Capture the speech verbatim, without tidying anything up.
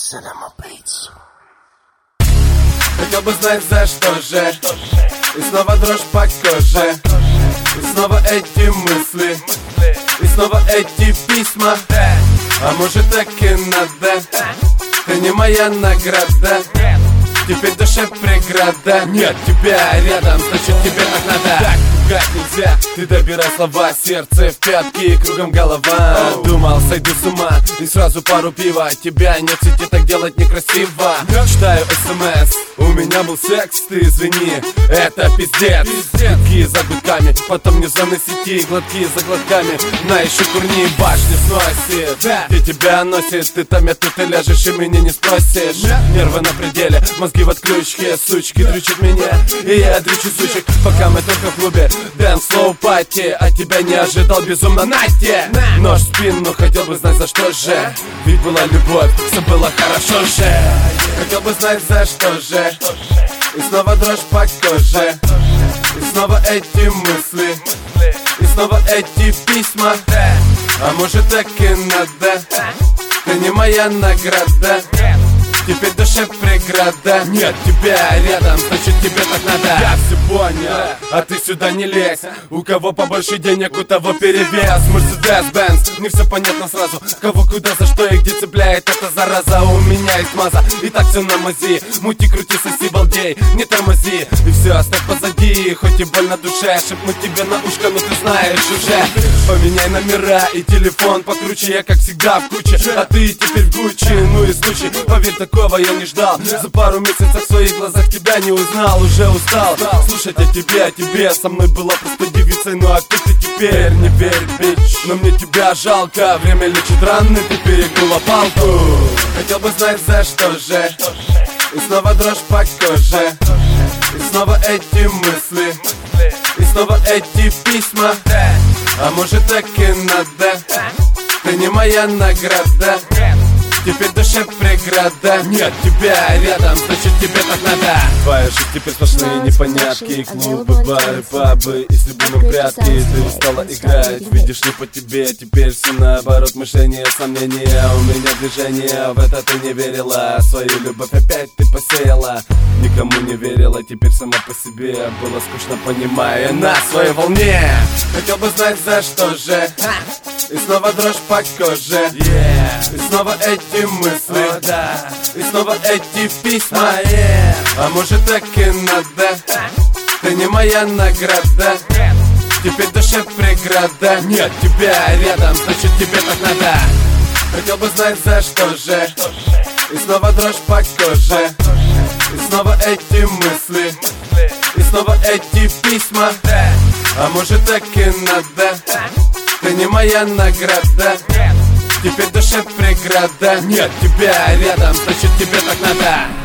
Салям убийцу. Хотел бы знать, за что же. И снова дрожь по коже. И снова эти мысли. И снова эти письма. А может так и надо. Ты не моя награда. Теперь душе преграда. Нет тебя рядом, значит тебе так надо. Так пугать нельзя, ты добирай слова. Сердце в пятки и кругом голова. oh. Думал, сойду с ума и сразу пару пива. Тебя нет в сети, так делать некрасиво. Читаю смс, у меня был секс, ты извини, это пиздец. Гудки за гудками, потом не зоны сети. Глотки за глотками, на еще курни башни сносит. Где тебя носит, ты там, я тут и ляжешь и меня не спросишь. Нервы на пределе, мозги в отключке. Сучки дрючат меня, и я дрючу сучек. Пока мы только в клубе Dance Slow Party. А тебя не ожидал безумно Настя. Нож в спину, хотел бы знать, за что же. Ведь была любовь, все было хорошо же. Хотел бы знать, за что же. И снова дрожь по коже. И снова эти мысли. И снова эти письма. А может так и надо. Ты не моя награда. Теперь душе преграда. Нет тебя рядом, значит тебе так надо. Я все понял, а ты сюда не лезь. У кого побольше денег, у того перевес. Мерседес-Бенц, не все понятно сразу. Кого, куда, за что и где цепляет эта зараза. У меня есть маза, и так все на мази. Мути, крути, соси, балдей, не тормози. И все оставь позади, хоть и боль на душе. Шепну тебе на ушко, но ты знаешь уже. Поменяй номера и телефон покруче. Я как всегда в куче, а ты теперь в Гуччи. Ну и случай, поверь, такого я не ждал. За пару месяцев в своих глазах тебя не узнал. Уже устал слушать о тебе, о тебе. Со мной была просто девицей, ну а кто ты теперь? Не верь, бич, но мне тебя жалко. Время лечит раны, ты перегнула палку. Хотел бы знать, за что же. И снова дрожь по коже. И снова эти мысли. И снова эти письма. А может так и надо. Ты не моя награда. Теперь душе преграда. Нет тебя рядом, значит тебе так надо. Твоя жизнь теперь сплошные непонятки. Клубы, бары, пабы и с любимым прятки. Ты устала играть, видишь, не по тебе. Теперь все наоборот, мышление, сомнения. У меня движение, в это ты не верила. Свою любовь опять ты посеяла. Никому не верила, теперь сама по себе. Было скучно, понимая, на своей волне. Хотел бы знать, за что же. И снова дрожь по коже. И снова эти мысли. oh, да. И снова эти письма. oh, yeah. А может так и надо. Ты не моя награда. Теперь душе преграда. Нет тебя рядом, значит тебе так надо. Хотел бы знать, за что же. И снова дрожь по коже. И снова эти мысли. И снова эти письма. А может так и надо. Ты не моя награда. Теперь душе преграда. Нет тебя рядом, значит тебе так надо.